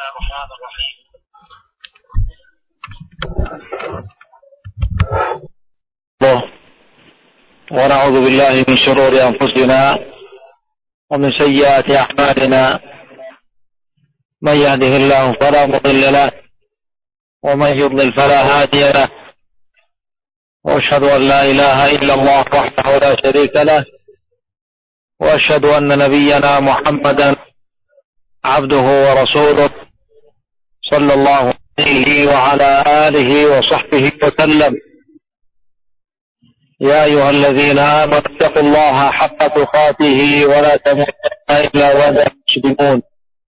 الرحمن الرحيم. ونعوذ بالله من شرور أنفسنا ومن سيئات أعمالنا، من يهده الله فلا مضل له ومن يضلل فلا هادي له، وأشهد أن لا إله إلا الله وحده لا شريك له، وأشهد أن نبينا محمدا عبده ورسوله صلى الله عليه وعلى آله وصحبه وسلم. يا أيها الذين آمنوا اتقوا الله حق تقاته ولا تموتن إلا وأنتم مسلمون.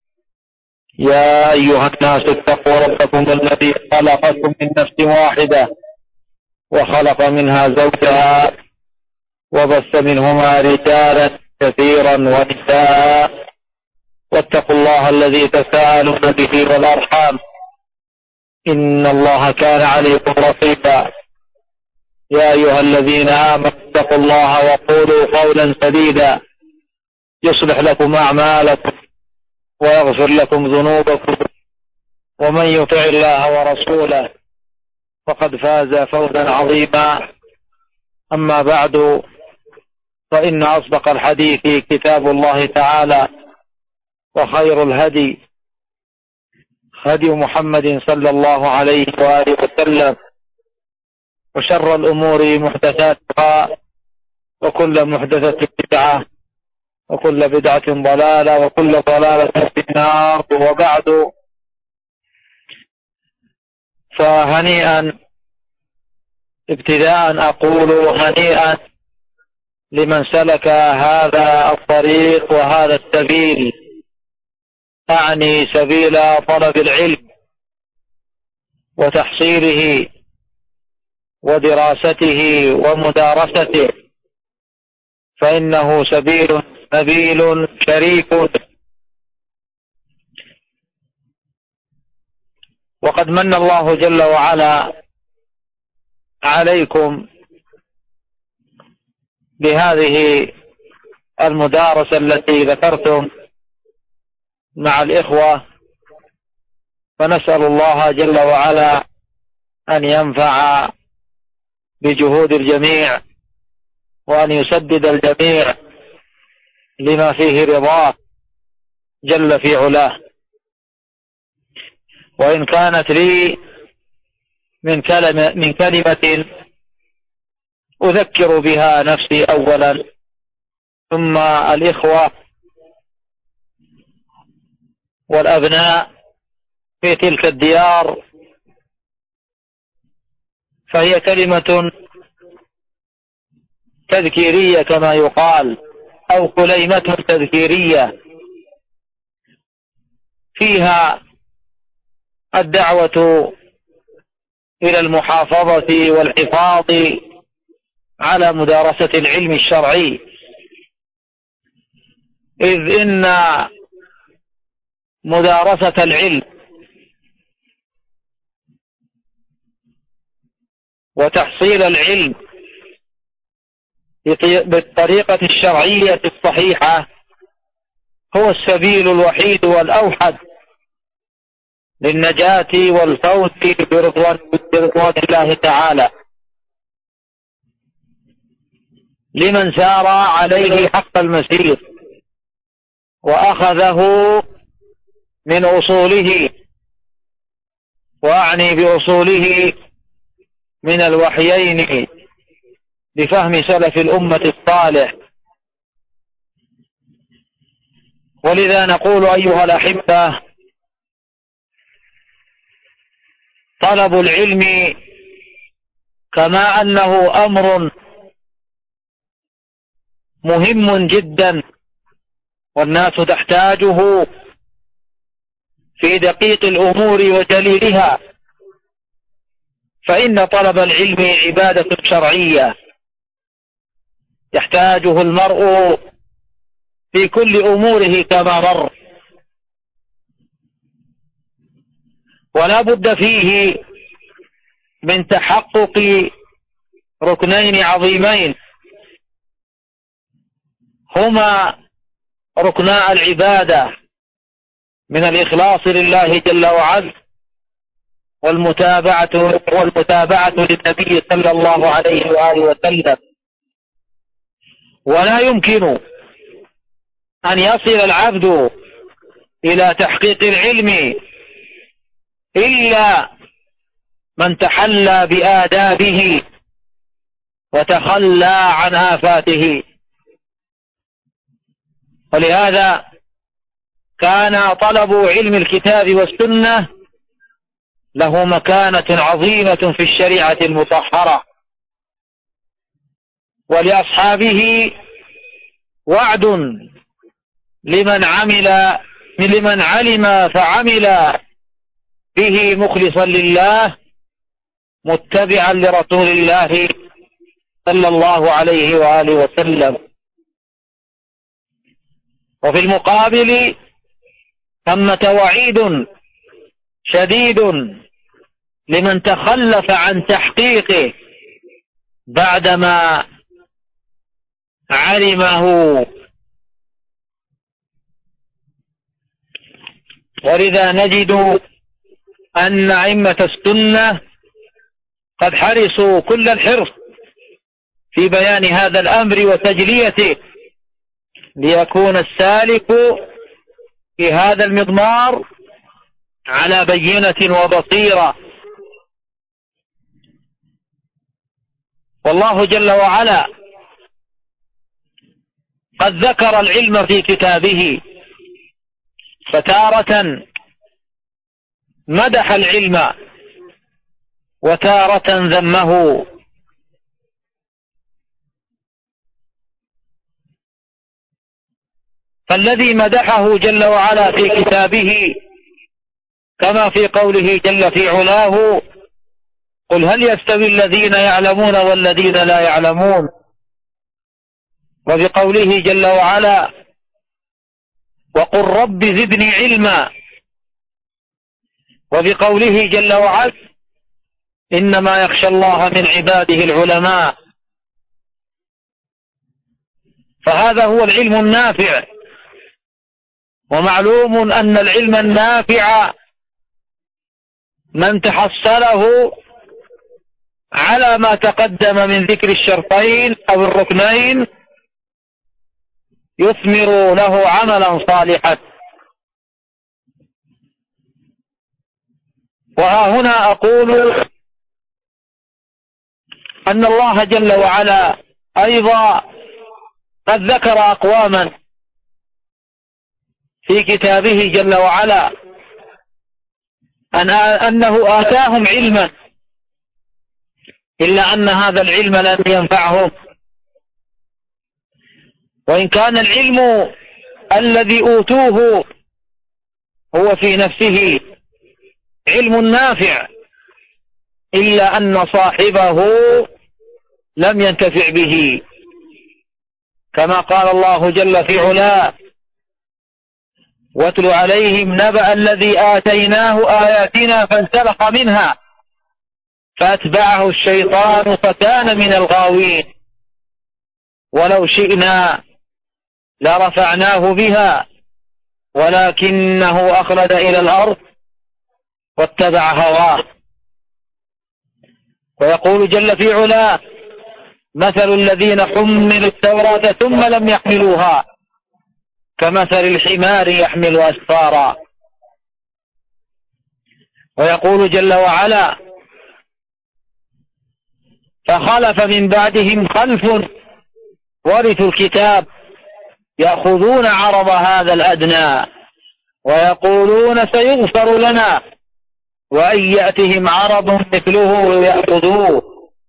يا أيها الناس اتقوا ربكم الذي خلقكم من نفس واحدة وخلق منها زوجها وبث منهما رجالا كثيرا ونساء، واتقوا الله الذي تساءلون به والأرحام إن الله كان عليكم رقيبا. يا أيها الذين آمنوا اتقوا الله وقولوا قولا سديدا يصلح لكم أعمالكم ويغفر لكم ذنوبكم، ومن يطع الله ورسوله فقد فاز فوزا عظيما. أما بعد، فإن أصدق الحديث كتاب الله تعالى، وخير الهدي هدي محمد صلى الله عليه وآله وسلم، وشر الأمور محدثاتها، وكل محدثة بدعة، وكل بدعة ضلالة، وكل ضلالة في النار. وبعد، فهنيئا ابتداء أقول هنيئا لمن سلك هذا الطريق وهذا السبيل، أعني سبيل طلب العلم وتحصيله ودراسته ومدارسته، فإنه سبيل نبيل شريف. وقد من الله جل وعلا عليكم بهذه المدارسة التي ذكرتم مع الإخوة، فنسأل الله جل وعلا أن ينفع بجهود الجميع، وأن يسدد الجميع لما فيه رضاه جل في علاه. وإن كانت لي من كلمة أذكر بها نفسي أولا، ثم الإخوة والأبناء في تلك الديار، فهي كلمة تذكيرية كما يقال، أو كليمة تذكيرية، فيها الدعوة إلى المحافظة والحفاظ على مدارسة العلم الشرعي، إذ إن مدارسة العلم وتحصيل العلم بالطريقة الشرعية الصحيحة هو السبيل الوحيد والأوحد للنجاة والفوز برضوان الله تعالى لمن سار عليه حق المسير وأخذه من أصوله، وأعني بأصوله من الوحيين بفهم سلف الأمة الصالح. ولذا نقول أيها الأحبة، طلب العلم كما أنه أمر مهم جدا والناس تحتاجه في دقيق الأمور وجليلها، فإن طلب العلم عبادة شرعية يحتاجه المرء في كل أموره كما مر، ولا بد فيه من تحقق ركنين عظيمين هما ركنا العبادة من الإخلاص لله جل وعلا والمتابعة للنبي صلى الله عليه وآله وسلم. ولا يمكن أن يصل العبد إلى تحقيق العلم إلا من تحلى بآدابه وتخلى عن آفاته. ولهذا كان طلب علم الكتاب والسنة له مكانة عظيمة في الشريعة المطهرة، ولأصحابه وعد لمن علم فعمل به مخلصا لله متبعا لرسول الله صلى الله عليه وآله وسلم. وفي المقابل ثمة وعيد شديد لمن تخلف عن تحقيقه بعدما علمه. ولذا نجد أن أئمة السنة قد حرصوا كل الحرص في بيان هذا الأمر وتجليته، ليكون السالك في هذا المضمار على بينة وبصيرة. والله جل وعلا قد ذكر العلم في كتابه، فتارة مدح العلم وتارة ذمه. فالذي مدحه جل وعلا في كتابه كما في قوله جل في علاه: قل هل يستوي الذين يعلمون والذين لا يعلمون. وبقوله جل وعلا: وقل رب زدني علما. وبقوله جل وعلا: إنما يخشى الله من عباده العلماء. فهذا هو العلم النافع. ومعلوم أن العلم النافع من تحصله على ما تقدم من ذكر الشرطين أو الركنين يثمر له عملا صالحا. وها هنا أقول أن الله جل وعلا أيضا قد ذكر أقواما في كتابه جل وعلا أنه آتاهم علما إلا أن هذا العلم لم ينفعهم. وإن كان العلم الذي أوتوه هو في نفسه علم نافع، إلا أن صاحبه لم ينتفع به، كما قال الله جل في علاه: واتل عليهم نبأ الذي آتيناه آياتنا فانسلخ منها فأتبعه الشيطان فكان من الغاوين ولو شئنا لرفعناه بها ولكنه أخلد إلى الأرض واتبع هواه. ويقول جل في علاه: مثل الذين حملوا التوراة ثم لم يحملوها كمثل الحمار يحمل أسفارا. ويقول جل وعلا: فخلف من بعدهم خلف ورثوا الكتاب يأخذون عرض هذا الأدنى ويقولون سيغفر لنا وأن يأتهم عرض مثله يأخذوه.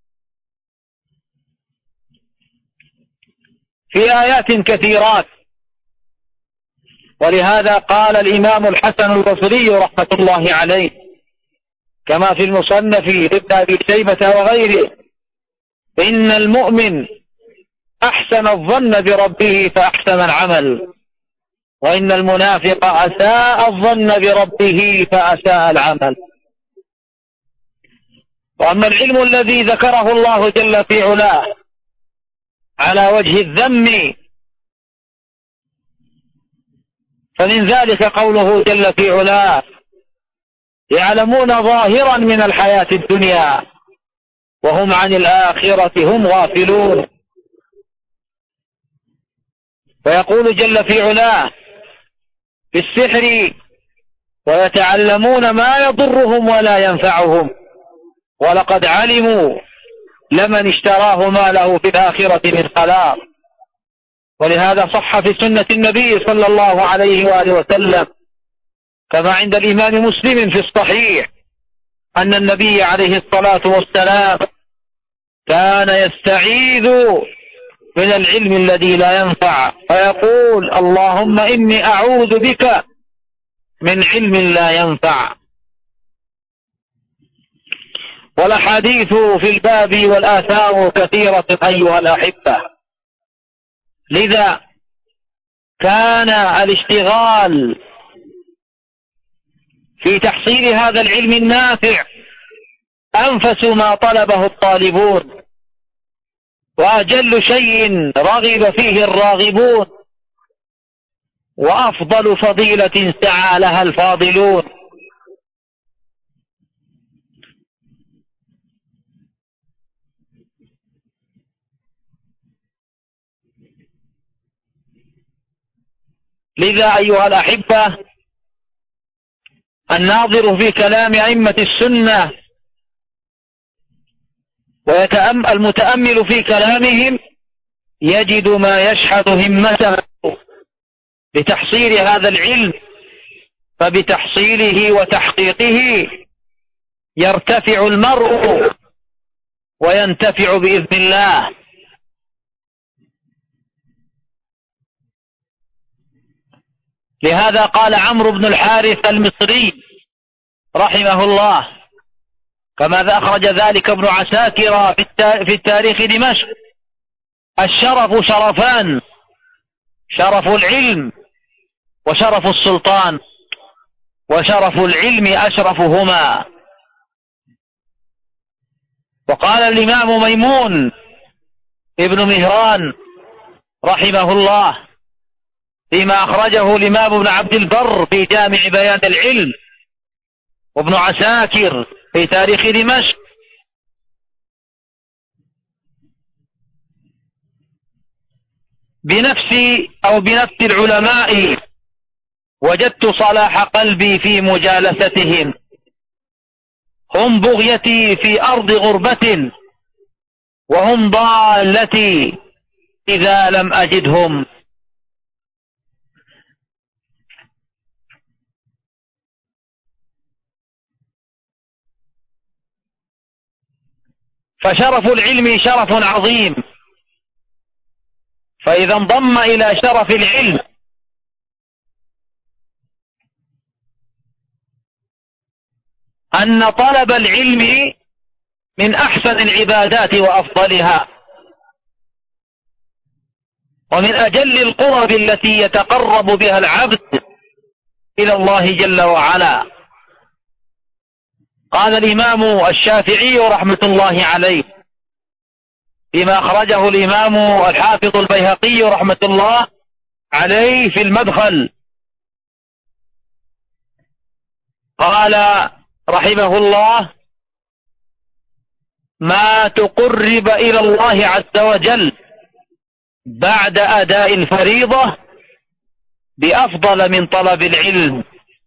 في آيات كثيرات. ولهذا قال الإمام الحسن البصري رحمة الله عليه كما في المصنف لابن أبي شيبة وغيره: إن المؤمن أحسن الظن بربه فأحسن العمل، وإن المنافق أساء الظن بربه فأساء العمل. وأما العلم الذي ذكره الله جل في علاه على وجه الذم فمن ذلك قوله جل في علاه: يعلمون ظاهرا من الحياة الدنيا وهم عن الآخرة هم غافلون. ويقول جل في علاه في السحر: ويتعلمون ما يضرهم ولا ينفعهم ولقد علموا لمن اشتراه ما له في الآخرة من خلاق. ولهذا صح في سنة النبي صلى الله عليه وآله وسلم كما عند الإمام مسلم في الصحيح أن النبي عليه الصلاة والسلام كان يستعيذ من العلم الذي لا ينفع فيقول: اللهم إني أعوذ بك من علم لا ينفع. والأحاديث في الباب والآثار كثيرة أيها الأحبة، لذا كان الاشتغال في تحصيل هذا العلم النافع أنفس ما طلبه الطالبون، وأجل شيء رغب فيه الراغبون، وأفضل فضيلة سعى لها الفاضلون. لذا أيها الأحبة، الناظر في كلام أئمة السنة والمتأمل في كلامهم يجد ما يشحذ همته لتحصيل هذا العلم، فبتحصيله وتحقيقه يرتفع المرء وينتفع بإذن الله. لهذا قال عمرو بن الحارث المصري رحمه الله كما أخرج ذلك ابن عساكر في التاريخ دمشق: الشرف شرفان، شرف العلم وشرف السلطان، وشرف العلم أشرفهما. وقال الإمام ميمون ابن مهران رحمه الله فيما أخرجه الإمام ابن عبد البر في جامع بيان العلم، وابن عساكر في تاريخ دمشق: بنفس العلماء وجدت صلاح قلبي في مجالستهم، هم بغيتي في أرض غربة وهم ضالتي إذا لم أجدهم. فشرف العلم شرف عظيم، فإذا انضم إلى شرف العلم أن طلب العلم من أحسن العبادات وأفضلها، ومن أجل القرب التي يتقرب بها العبد إلى الله جل وعلا. قال الإمام الشافعي رحمة الله عليه فيما أخرجه الإمام الحافظ البيهقي رحمة الله عليه في المدخل، قال رحمه الله: ما تقرب إلى الله عز وجل بعد أداء الفريضة بأفضل من طلب العلم.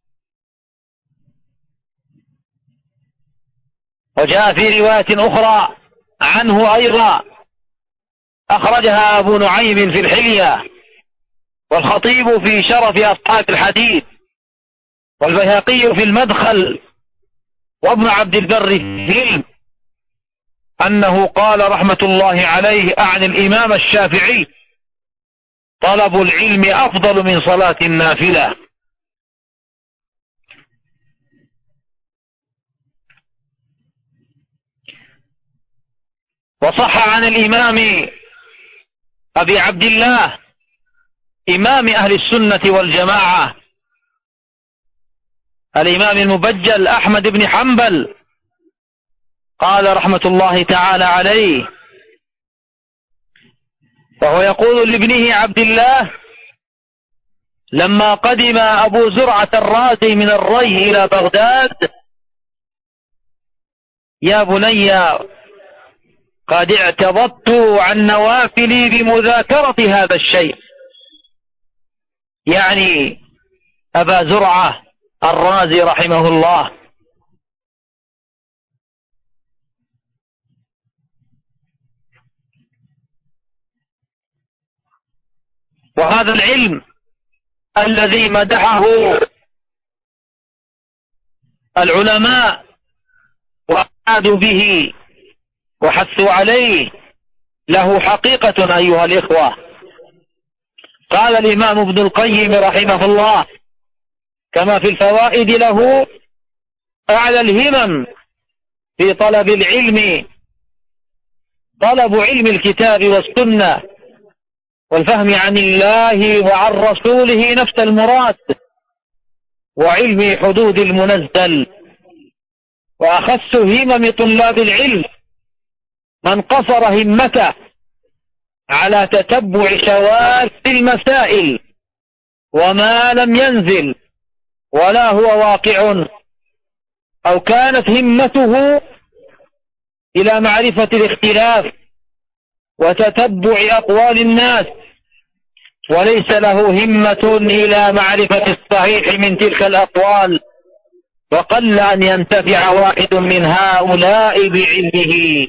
وجاء في رواية أخرى عنه أيضا أخرجها أبو نعيم في الحلية، والخطيب في شرف أصحاب الحديث، والبيهقي في المدخل، وابن عبد البر في العلم، أنه قال رحمة الله عليه عن الإمام الشافعي: طلب العلم أفضل من صلاة النافلة. وصح عن الإمام أبي عبد الله إمام أهل السنة والجماعة الإمام المبجل أحمد بن حنبل قال رحمة الله تعالى عليه، وهو يقول لابنه عبد الله: لما قدم أبو زرعة الرازي من الري إلى بغداد: يا بني قد اعتضدت عن نوافلي بمذاكرة هذا الشيء، يعني أبا زرعة الرازي رحمه الله. وهذا العلم الذي مدحه العلماء وأعادوا به وحثوا عليه له حقيقة أيها الإخوة. قال الإمام ابن القيم رحمه الله كما في الفوائد له: أعلى الهمم في طلب العلم طلب علم الكتاب والسنة والفهم عن الله وعن رسوله نفس المراد، وعلم حدود المنزل. وأخص همم طلاب العلم من قصر همته على تتبع شواذ المسائل وما لم ينزل ولا هو واقع، أو كانت همته إلى معرفة الاختلاف وتتبع أقوال الناس، وليس له همة إلى معرفة الصحيح من تلك الأقوال، وقل أن ينتفع واحد من هؤلاء بعلمه.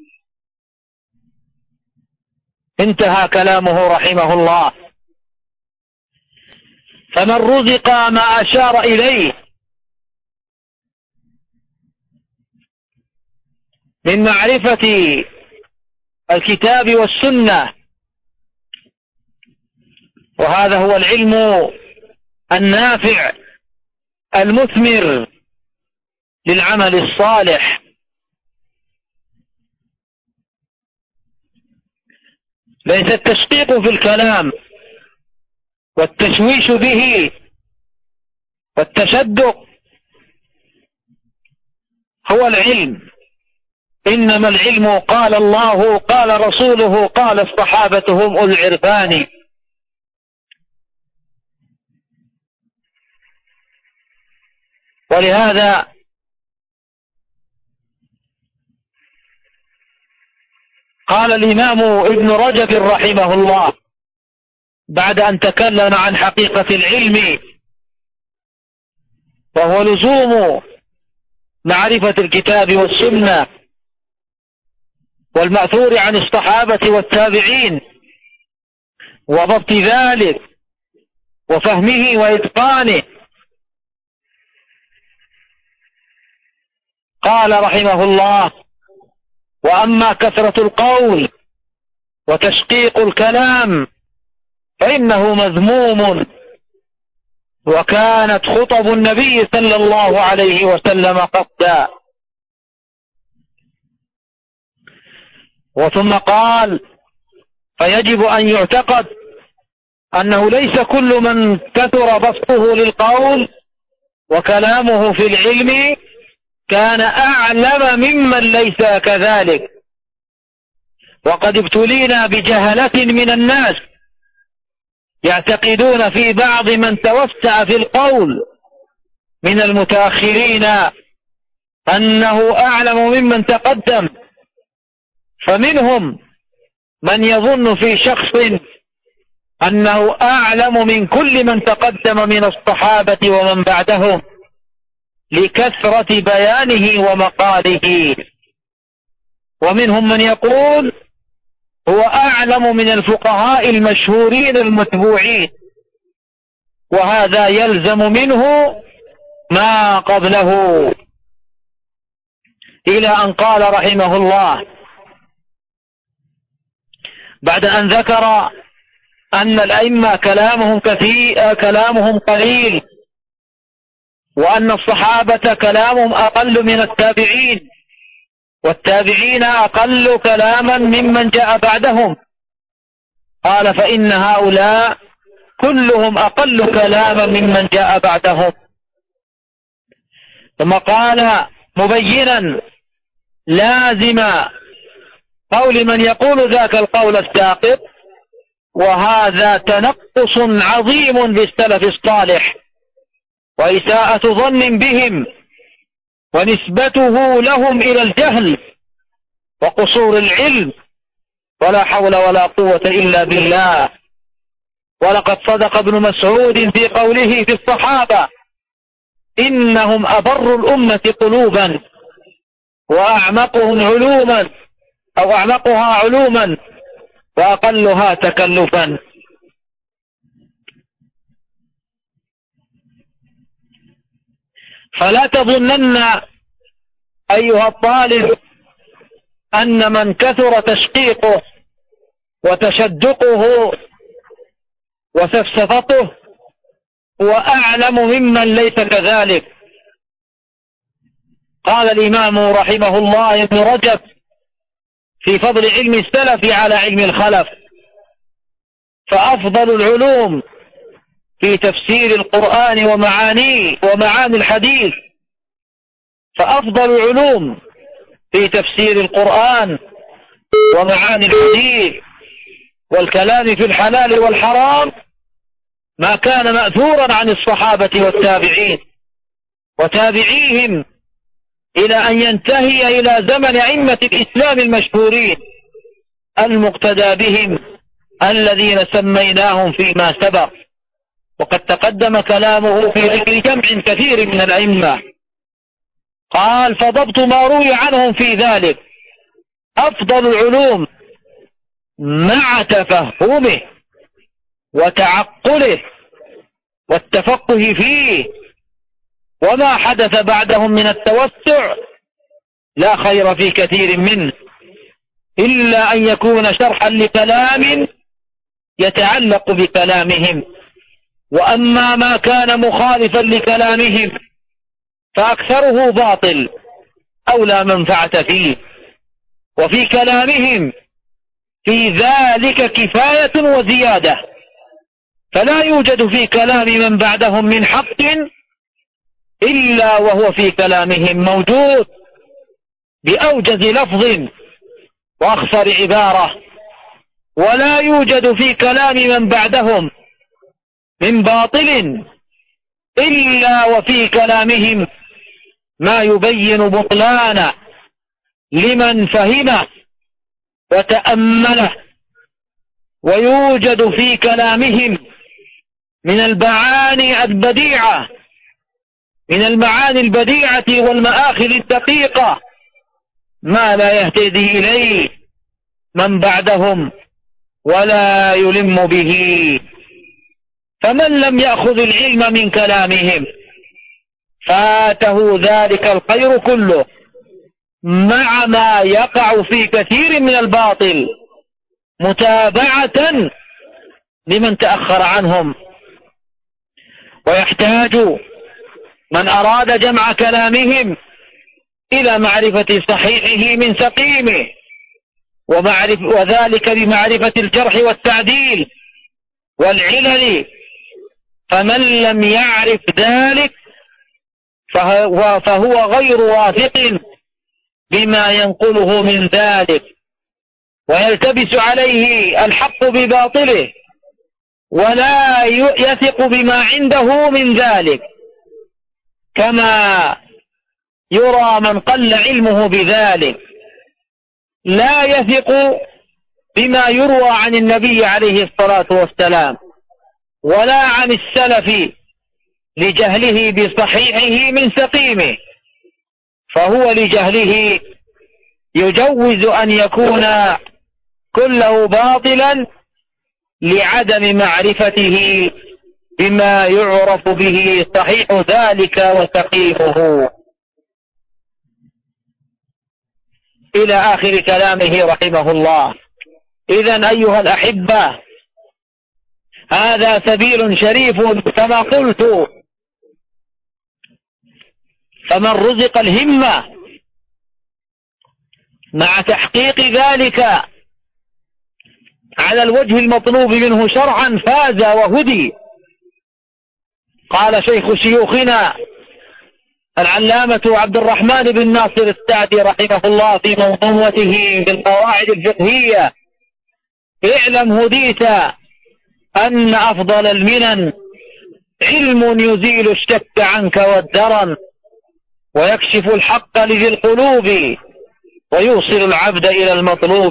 انتهى كلامه رحمه الله. فمن رزق ما أشار إليه من معرفة الكتاب والسنة، وهذا هو العلم النافع المثمر للعمل الصالح، ليس التشقيق في الكلام والتشويش به والتشدق هو العلم، إنما العلم قال الله قال رسوله قال الصحابة هم أولو العرفان. ولهذا قال الإمام ابن رجب رحمه الله بعد أن تكلم عن حقيقة العلم وهو لزوم معرفة الكتاب والسنة والمأثور عن الصحابة والتابعين وضبط ذلك وفهمه وإتقانه، قال رحمه الله: وأما كثرة القول وتشقيق الكلام فإنه مذموم، وكانت خطب النبي صلى الله عليه وسلم قصدا. وثم قال: فيجب أن يعتقد أنه ليس كل من كثر بسطه للقول وكلامه في العلم كان أعلم ممن ليس كذلك، وقد ابتلينا بجهلة من الناس يعتقدون في بعض من توسع في القول من المتأخرين أنه أعلم ممن تقدم، فمنهم من يظن في شخص أنه أعلم من كل من تقدم من الصحابة ومن بعدهم لكثرة بيانه ومقاله، ومنهم من يقول هو أعلم من الفقهاء المشهورين المتبوعين، وهذا يلزم منه ما قبله، إلى أن قال رحمه الله بعد أن ذكر أن الأئمة كلامهم قليل، وأن الصحابة كلامهم أقل من التابعين، والتابعين أقل كلاما ممن جاء بعدهم، قال: فإن هؤلاء كلهم أقل كلاما ممن جاء بعدهم. ثم قال مبينا لازم قول من يقول ذاك القول الساقط: وهذا تنقص عظيم بالسلف الصالح وإساءة ظن بهم ونسبته لهم إلى الجهل وقصور العلم، ولا حول ولا قوة إلا بالله. ولقد صدق ابن مسعود في قوله في الصحابة: إنهم أبر الأمة قلوبا وأعمقهم علوما، أو أعمقها علوما وأقلها تكلفا. فلا تظنن أيها الطالب أن من كثر تشقيقه وتشدقه وسفسفته هو أعلم ممن ليس كذلك. قال الإمام رحمه الله ابن رجب في فضل علم السلف على علم الخلف: فأفضل العلوم في تفسير القرآن ومعاني الحديث، فأفضل العلوم في تفسير القرآن ومعاني الحديث والكلام في الحلال والحرام ما كان مأثورا عن الصحابة والتابعين وتابعيهم إلى أن ينتهي إلى زمن أئمة الإسلام المشهورين المقتدى بهم الذين سميناهم فيما سبق. وقد تقدم كلامه في ذكر جمع كثير من الأئمة. قال: فضبط ما روي عنهم في ذلك أفضل العلوم مع تفهمه وتعقله والتفقه فيه، وما حدث بعدهم من التوسع لا خير في كثير منه إلا أن يكون شرحا لكلام يتعلق بكلامهم. وأما ما كان مخالفا لكلامهم فأكثره باطل أو لا منفعة فيه، وفي كلامهم في ذلك كفاية وزيادة، فلا يوجد في كلام من بعدهم من حق إلا وهو في كلامهم موجود بأوجز لفظ وأخصر عبارة، ولا يوجد في كلام من بعدهم من باطل إلا وفي كلامهم ما يبين بطلانه لمن فهمه وتأمله. ويوجد في كلامهم من المعاني البديعة والمآخذ الدقيقة ما لا يهتدي إليه من بعدهم ولا يلم به. فمن لم يأخذ العلم من كلامهم فاته ذلك الخير كله، مع ما يقع في كثير من الباطل متابعة لمن تأخر عنهم. ويحتاج من أراد جمع كلامهم إلى معرفة صحيحه من سقيمه، وذلك بمعرفة الجرح والتعديل والعلل. فمن لم يعرف ذلك فهو غير واثق بما ينقله من ذلك، ويلتبس عليه الحق بباطله، ولا يثق بما عنده من ذلك، كما يرى من قل علمه بذلك. لا يثق بما يروى عن النبي عليه الصلاة والسلام ولا عن السلف لجهله بصحيحه من سقيمه، فهو لجهله يجوز أن يكون كله باطلا لعدم معرفته بما يعرف به صحيح ذلك وسقيمه. إلى آخر كلامه رحمه الله. إذن أيها الأحبة، هذا سبيل شريف كما قلت، فمن رزق الهمة مع تحقيق ذلك على الوجه المطلوب منه شرعا فاز وهدي. قال شيخ شيوخنا العلامة عبد الرحمن بن ناصر السعدي رحمه الله في منظومته بالقواعد الفقهية: اعلم هديت أن أفضل المنن علم يزيل الشك عنك والدرن ويكشف الحق لذي القلوب ويوصل العبد إلى المطلوب.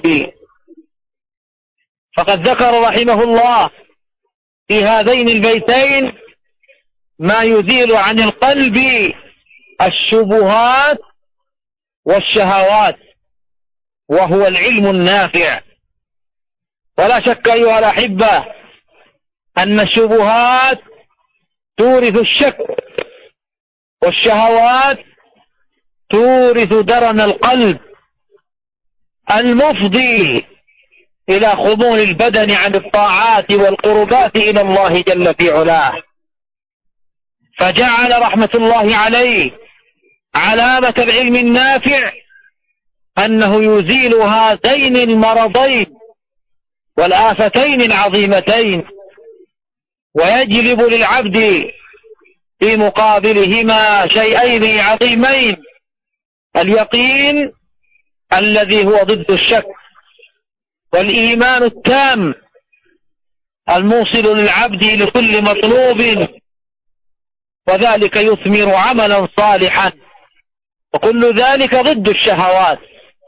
فقد ذكر رحمه الله في هذين البيتين ما يزيل عن القلب الشبهات والشهوات، وهو العلم النافع. ولا شك أيها الأحبة أن الشبهات تورث الشك، والشهوات تورث درن القلب المفضي إلى خضوع البدن عن الطاعات والقربات إلى الله جل في علاه. فجعل رحمة الله عليه علامة العلم النافع أنه يزيل هذين المرضين والآفتين العظيمتين، ويجلب للعبد في مقابلهما شيئين عظيمين: اليقين الذي هو ضد الشك، والإيمان التام الموصل للعبد لكل مطلوب، وذلك يثمر عملا صالحا، وكل ذلك ضد الشهوات.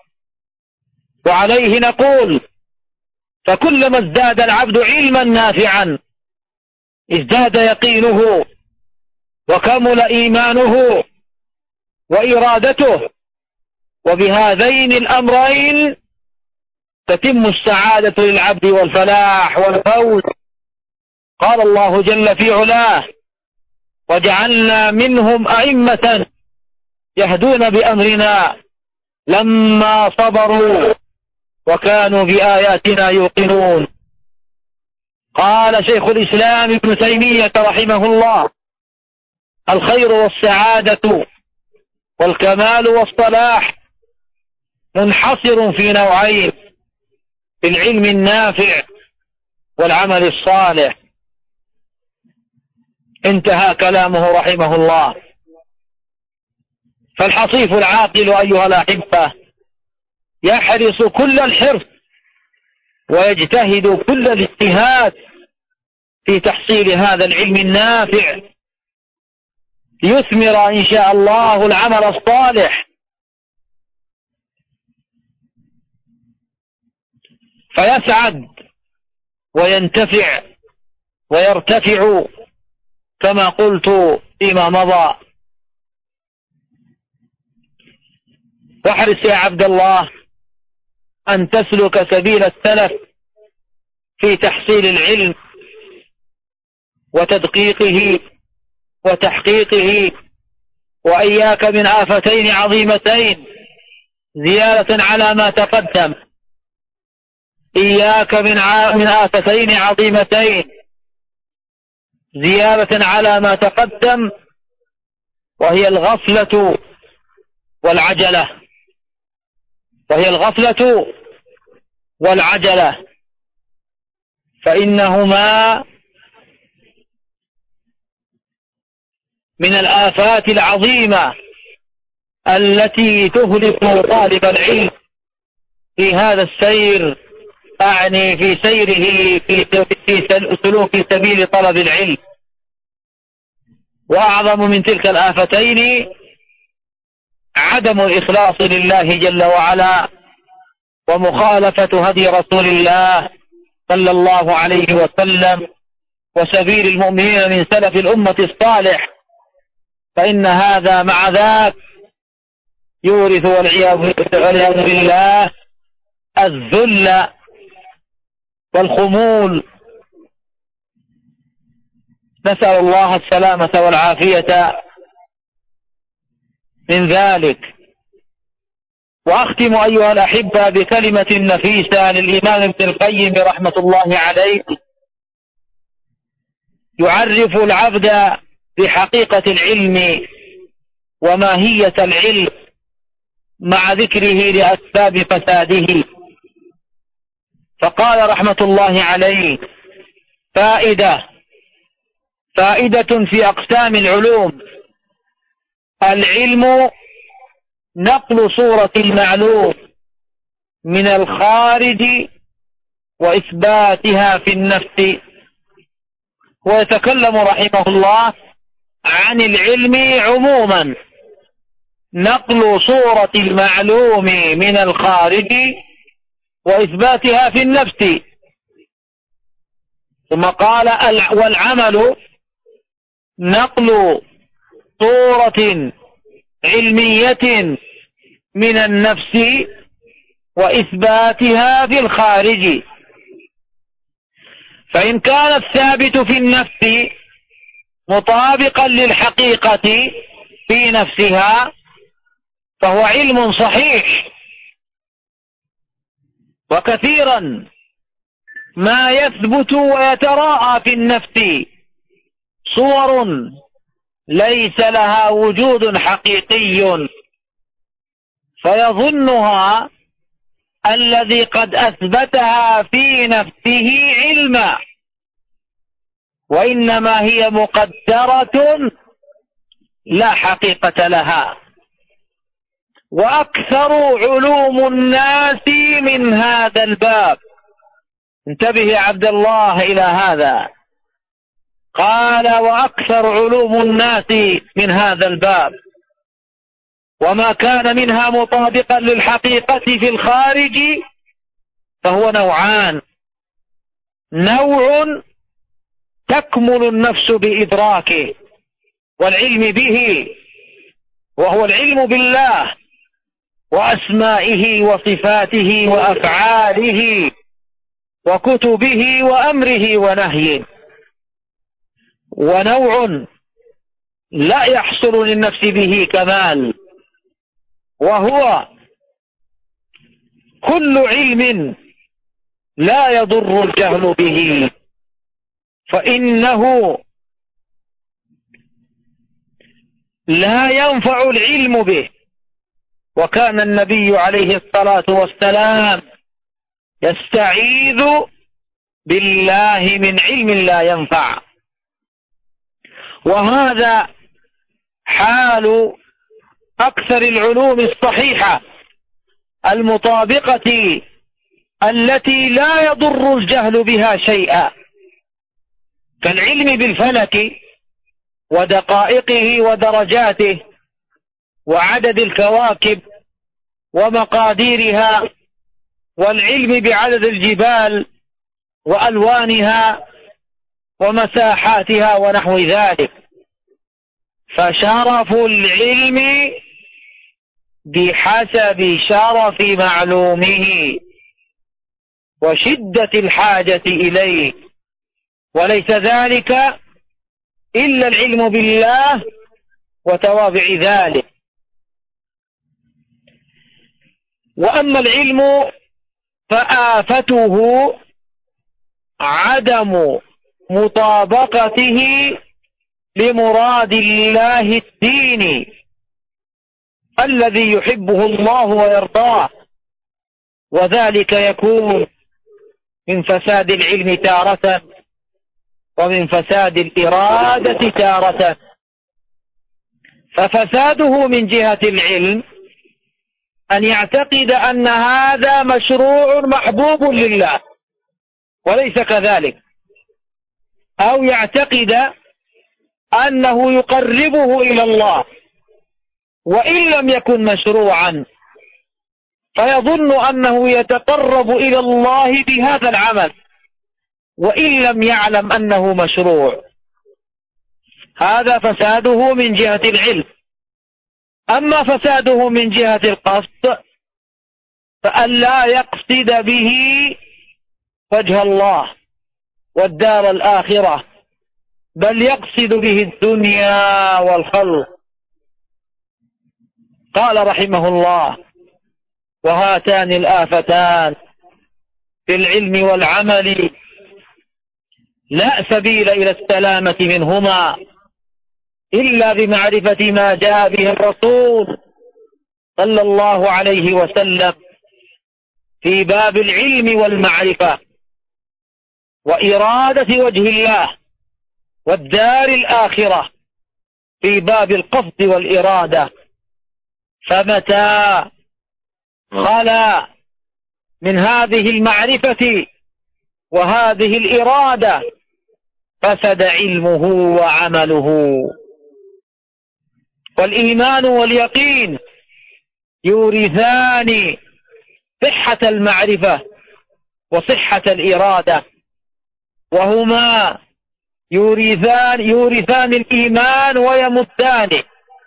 وعليه نقول: فكلما ازداد العبد علما نافعا ازداد يقينه وكمل إيمانه وإرادته، وبهذين الأمرين تتم السعادة للعبد والفلاح والفوز. قال الله جل في علاه: وجعلنا منهم أئمة يهدون بأمرنا لما صبروا وكانوا بآياتنا يوقنون. قال شيخ الإسلام ابن تيمية رحمه الله: الخير والسعادة والكمال والصلاح منحصر في نوعين: في العلم النافع والعمل الصالح. انتهى كلامه رحمه الله. فالحصيف العاقل أيها الأحبة يحرص كل الحرص ويجتهد كل الاجتهاد في تحصيل هذا العلم النافع ليثمر إن شاء الله العمل الصالح، فيسعد وينتفع ويرتفع كما قلت فيما مضى. واحرص يا عبد الله أن تسلك سبيل السلف في تحصيل العلم وتدقيقه وتحقيقه، وإياك من آفتين عظيمتين زيادة على ما تقدم. إياك من آفتين عظيمتين زيادة على ما تقدم، وهي الغفلة والعجلة. فإنهما من الآفات العظيمة التي تهلك طالب العلم في هذا السير، أعني في سيره في سلوك سبيل طلب العلم. وأعظم من تلك الآفتين عدم الإخلاص لله جل وعلا، ومخالفة هدي رسول الله صلى الله عليه وسلم وسبيل المؤمنين من سلف الأمة الصالح، فإن هذا مع ذاك يورث والعياذ بالله الذل والخمول. نسأل الله السلامة والعافية من ذلك. وأختم أيها الأحبة بكلمة نفيسة للإمام ابن القيم رحمة الله عليه، يعرف العبد بحقيقة العلم وماهية العلم مع ذكره لأسباب فساده. فقال رحمة الله عليه: فائدة في أقسام العلوم: العلم نقل صورة المعلوم من الخارج وإثباتها في النفس ويتكلم رحمه الله عن العلم عموما، نقل صورة المعلوم من الخارج وإثباتها في النفس. ثم قال والعمل نقل صورة علمية من النفس وإثباتها في الخارج. فإن كان الثابت في النفس مطابقا للحقيقة في نفسها فهو علم صحيح. وكثيرا ما يثبت ويتراءى في النفس صور ليس لها وجود حقيقي، فيظنها الذي قد أثبتها في نفسه علما، وإنما هي مقدرة لا حقيقة لها. وأكثر علوم الناس من هذا الباب. انتبه يا عبد الله إلى هذا. قال وأكثر علوم الناس من هذا الباب، وما كان منها مطابقا للحقيقة في الخارج فهو نوعان: نوع تكمل النفس بإدراكه والعلم به، وهو العلم بالله وأسمائه وصفاته وأفعاله وكتبه وأمره ونهيه. ونوع لا يحصل للنفس به كمال، وهو كل علم لا يضر الجهل به، فإنه لا ينفع العلم به. وكان النبي عليه الصلاة والسلام يستعيذ بالله من علم لا ينفع. وهذا حال أكثر العلوم الصحيحة المطابقة التي لا يضر الجهل بها شيئا، كالعلم بالفلك ودقائقه ودرجاته وعدد الكواكب ومقاديرها، والعلم بعدد الجبال وألوانها ومساحاتها ونحو ذلك. فشرف العلم بحسب شرف معلومه وشدة الحاجة إليه، وليس ذلك إلا العلم بالله وتوابع ذلك. وأما العلم فآفته عدم مطابقته لمراد الله الديني الذي يحبه الله ويرضاه، وذلك يكون من فساد العلم تارة ومن فساد الإرادة تارة. ففساده من جهة العلم أن يعتقد أن هذا مشروع محبوب لله وليس كذلك، أو يعتقد أنه يقربه إلى الله وإن لم يكن مشروعا، فيظن أنه يتقرب إلى الله بهذا العمل وإن لم يعلم أنه مشروع. هذا فساده من جهة العلم. أما فساده من جهة القصد فأن لا يقصد به وجه الله والدار الآخرة، بل يقصد به الدنيا والخلق. قال رحمه الله: وهاتان الآفتان في العلم والعمل لا سبيل إلى السلامة منهما إلا بمعرفة ما جاء به الرسول صلى الله عليه وسلم في باب العلم والمعرفة وإرادة وجه الله والدار الآخرة في باب القصد والإرادة. فمتى خلا من هذه المعرفة وهذه الإرادة فسد علمه وعمله. والإيمان واليقين يورثان صحة المعرفة وصحة الإرادة، وهما يورثان الإيمان ويمدانه.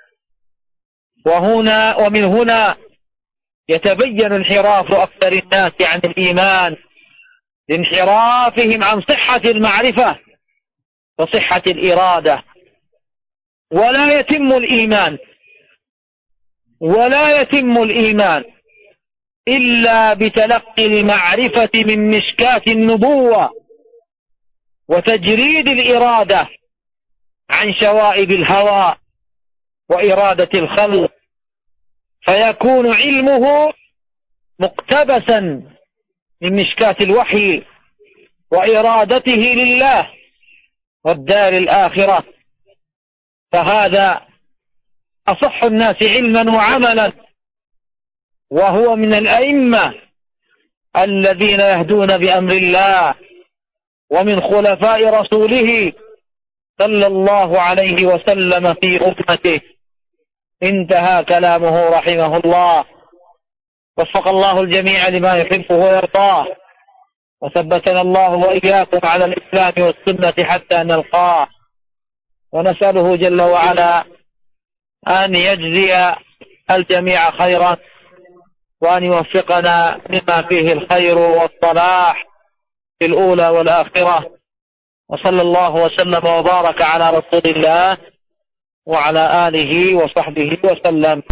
ومن هنا يتبين انحراف أكثر الناس عن الإيمان لانحرافهم عن صحة المعرفة وصحة الإرادة. ولا يتم الإيمان إلا بتلقي المعرفة من مشكاة النبوة وتجريد الإرادة عن شوائب الهوى وإرادة الخلق، فيكون علمه مقتبسا من مشكاة الوحي وإرادته لله والدار الآخرة. فهذا أصح الناس علما وعملا، وهو من الأئمة الذين يهدون بأمر الله ومن خلفاء رسوله صلى الله عليه وسلم في أمته. انتهى كلامه رحمه الله. وفق الله الجميع لما يحبه ويرضاه، وثبتنا الله وإياكم على الإسلام والسنة حتى نلقاه. ونسأله جل وعلا أن يجزي الجميع خيرا، وأن يوفقنا مما فيه الخير والصلاح في الأولى والآخرة. وصلى الله وسلم وبارك على رسول الله وعلى آله وصحبه وسلم.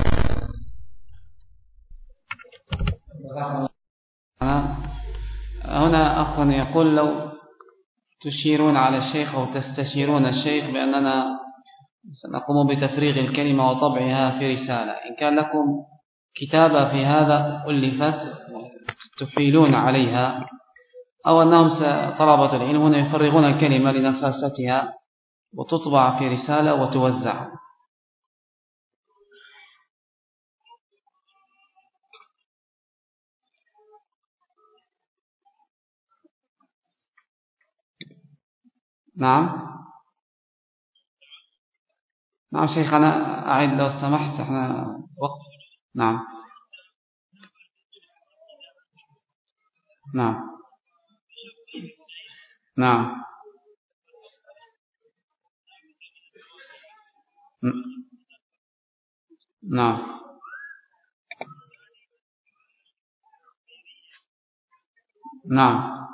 هنا أخ يقول لو تشيرون على الشيخ أو تستشيرون الشيخ بأننا سنقوم بتفريغ الكلمة وطبعها في رسالة، إن كان لكم كتابة في هذا ألفت تفيلون عليها، أو أنهم طلبة العلم يفرغون الكلمة لنفاستها وتطبع في رسالة وتوزع. نعم شيخ، أنا أعيد لو سمحت، احنا وقت. نعم نعم نعم نعم نعم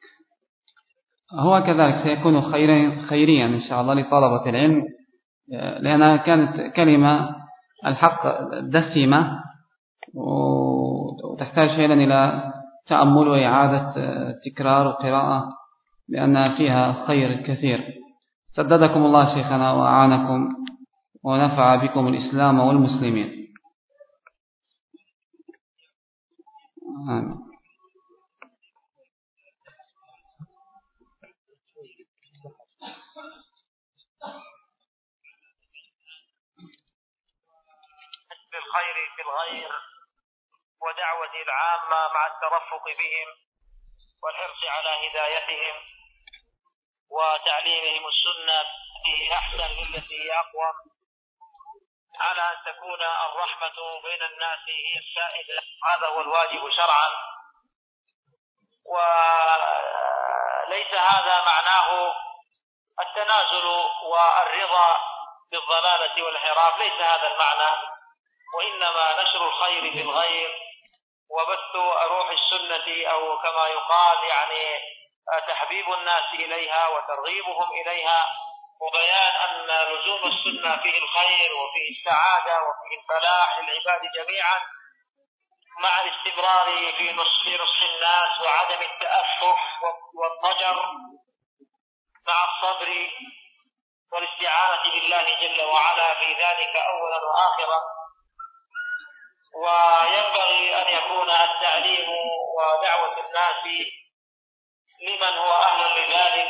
هو كذلك سيكون خيريا إن شاء الله لطلبة العلم، لأنها كانت كلمة الحق دسمة وتحتاج فعلا إلى تأمل وإعادة تكرار وقراءة، لأن فيها خير كثير. سددكم الله شيخنا وأعانكم ونفع بكم الإسلام والمسلمين. آمين. بالخير في الغير ودعوة العامة مع الترفق بهم والحرص على هدايتهم وتعليمهم السنة في أحسن التي هي أقوم، على أن تكون الرحمة بين الناس هي السائدة. هذا هو الواجب شرعا، وليس هذا معناه التنازل والرضا بالضلالة والانحراف، ليس هذا المعنى، وإنما نشر الخير في الغير وبث روح السنة، أو كما يقال يعني تحبيب الناس إليها وترغيبهم إليها، وبيان أن لزوم السنة فيه الخير وفيه السعادة وفيه الفلاح للعباد جميعا، مع الاستمرار في نصح الناس وعدم التأفف والضجر، مع الصبر والاستعانة بالله جل وعلا في ذلك أولا وآخرا. وينبغي أن يكون التعليم ودعوة الناس لمن هو أهل لذلك،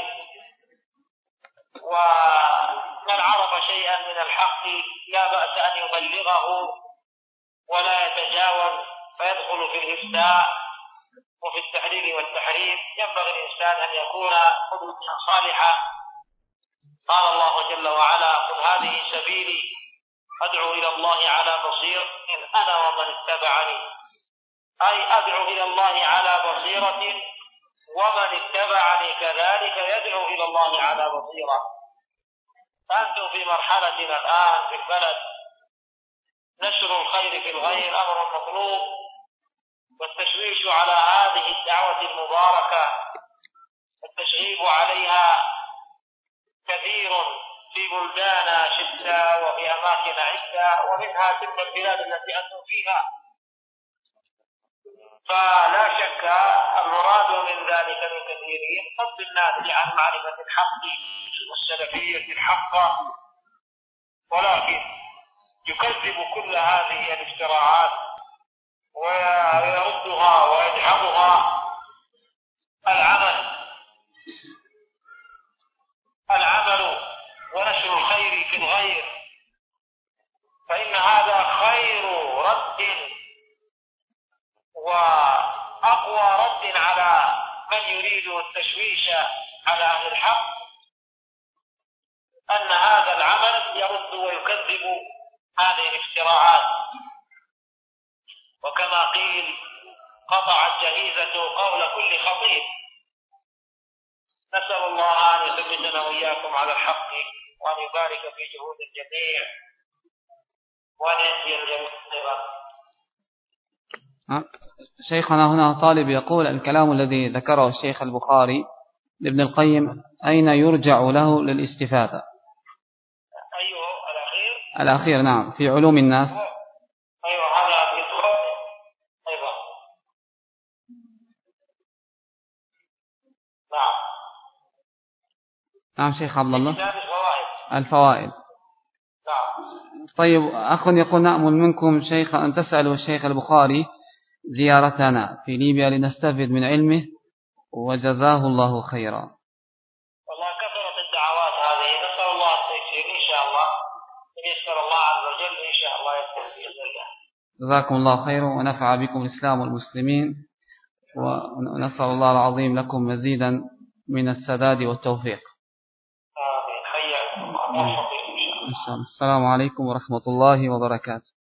ومن عرف شيئا من الحق لا بأس أن يبلغه ولا يتجاوز فيدخل في الإفتاء وفي التحليل والتحريم. ينبغي الإنسان أن يكون قدوة صالحة قال الله جل وعلا: قل هذه سبيلي أدعو إلى الله على بصيرة أنا ومن اتبعني، أي أدعو إلى الله على بصيرة ومن اتبعني كذلك يدعو إلى الله على بصيرة. أنتم في مرحلتنا الآن في البلد نشر الخير في الغير أمر مطلوب، والتشويش على هذه الدعوة المباركة التشغيب عليها كثير في بلدان شتى وفي أماكن عدة، ومنها تلك البلاد التي أنتم فيها. فلا شك المراد من ذلك من كثيرين صد الناس عن معرفة الحق والسلفية الحقة، ولكن يكذب كل هذه الافتراعات ويردها ويدحضها العمل ونشر الخير في الغير، فإن هذا خير رد وأقوى رد على من يريد التشويش على أهل الحق، أن هذا العمل يرد ويكذب هذه الافتراعات. وكما قيل: قطعت جهيزة قول كل خطيب. نسأل الله أن يثبتنا وإياكم على الحق، وأن يبارك في جهود الجميع، وأن يهدي الجميع خيرا. شيخنا هنا طالب يقول: الكلام الذي ذكره الشيخ البخاري لابن القيم أين يرجع له للاستفادة؟ أيوه الأخير نعم، في علوم الناس. أيوه هذا في الدخول. أيوه نعم شيخ عبد الله. الفوائد. نعم. طيب أخ يقول: نأمل منكم شيخ أن تسألوا الشيخ البخاري زيارتنا في ليبيا لنستفيد من علمه، وجزاه الله خيرا. والله كثرت الدعوات هذه، نسأل الله التيسير إن شاء الله، إن يسر الله عز وجل إن شاء الله يكون بإذن الله. جزاكم الله خيرا ونفع بكم الإسلام والمسلمين، ونسأل الله العظيم لكم مزيدا من السداد والتوفيق. آمين. حياكم الله. السلام عليكم ورحمة الله وبركاته.